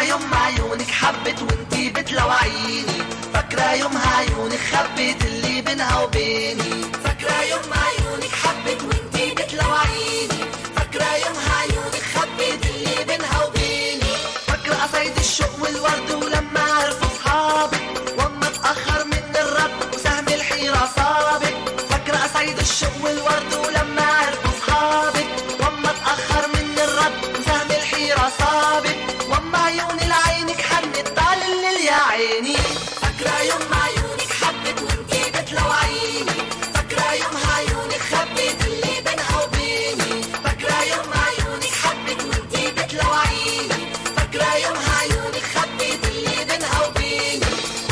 يوم عيونك حبت وانتي بتلوعيني، فاكرة يوم عيونك خبت اللي بينها وبيني، فاكرة يوم عيونك حبت وانتي بتلوعيني، فاكرة يوم عيونك خبت اللي بينها وبيني، فاكرة قصايد الشوق والورد ولما عرفوا صحابك واما اتأخر من الرد وسهم الحيرة صابك، فاكرة قصايد الشوق والورد ولما عرفوا صحابك واما اتأخر من الرد وسهم الحيرة صابك، واما عيون العينك حنت طال الليل يا عيني، فاكرة يوم عيونك حبت وانتي بتلوعيني، فاكرة يوم عيونك خبت اللي بينها وبيني، فاكرة يوم عيونك حبت وانتي بتلوعيني، فاكرة يوم عيونك خبت اللي بينها وبيني.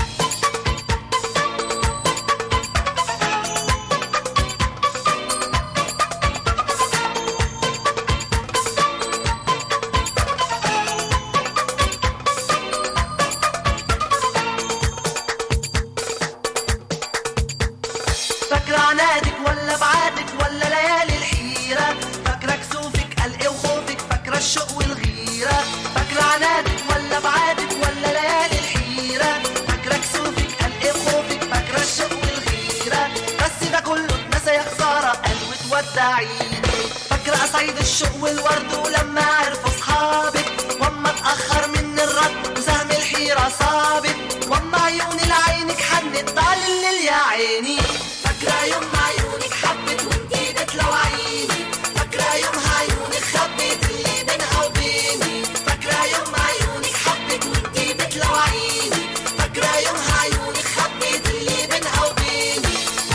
فاكرة عنادك ولا بعادك ولا ليالي الحيرة، فاكرة كسوفك قلقي وخوفك، فاكرة الشوق والغيرة، فاكرة عنادك ولا بعادك ولا ليالي الحيرة، فاكرة كسوفك قلقي وخوفك، فاكرة الشوق والغيرة، بس ده كله اتنسى يا خسارة قلبي تودعيني، فاكرة قصايد الشوق والورد ولما عرفوا صحابك واما اتأخر من الرد وسهم الحيرة صابك، واما عيون العينك حنت طال الليل يا عيني، فاكرة يوم عيونك حبت وانتي بتلوعيني، فاكرة يوم عيونك خبت اللي بينها وبيني، فاكرة يوم عيونك حبت وانتي بتلوعيني، فاكرة يوم عيونك خبت اللي بينها وبيني.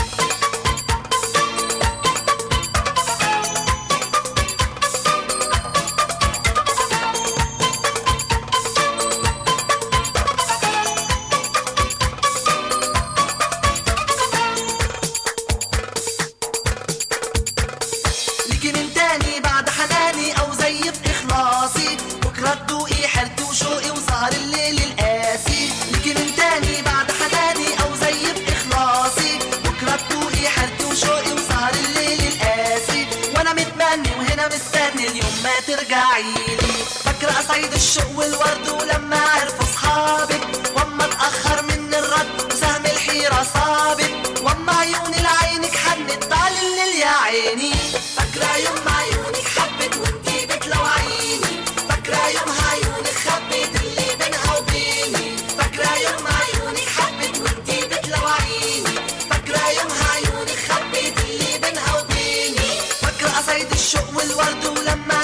ليكي من تاني بعد حناني او زي في اخلاصي، بكره تدوقي حيرتي وشوقي وسهر الليل القاسي، ليكي من تاني بعد حناني او زي في اخلاصي، بكره تدوقي حيرتي وشوقي وسهر الليل القاسي، وانا متمني وهنا مستني اليوم ما ترجعيلي، فاكره قصايد الشوق والورد ولما عرفوا صحابك واما اتأخر من الرد وسهم الحيرة صابك، واما عيون العينك حنت طال الليل يا عيني، فاكرة يوم عيونك حبت وانتي بتلوعيني، فاكرة يوم عيونك خبت اللي بينها وبيني، فاكرة يوم عيونك حبت وانتي بتلوعيني، فاكرة يوم عيونك خبت اللي بينها وبيني، فاكرة قصايد الشوق والورد ولما